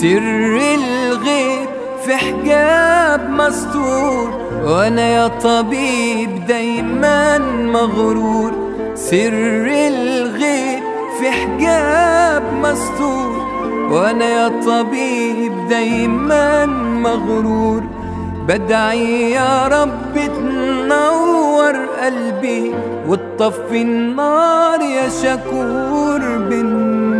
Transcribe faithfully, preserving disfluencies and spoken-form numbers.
سر الغيب في حجاب مستور، وانا يا طبيب دايما مغرور. سر الغيب في حجاب مستور، وانا يا طبيب دايما مغرور. بدعي يا رب تنور قلبي وتطفي النار يا شكور بالنور.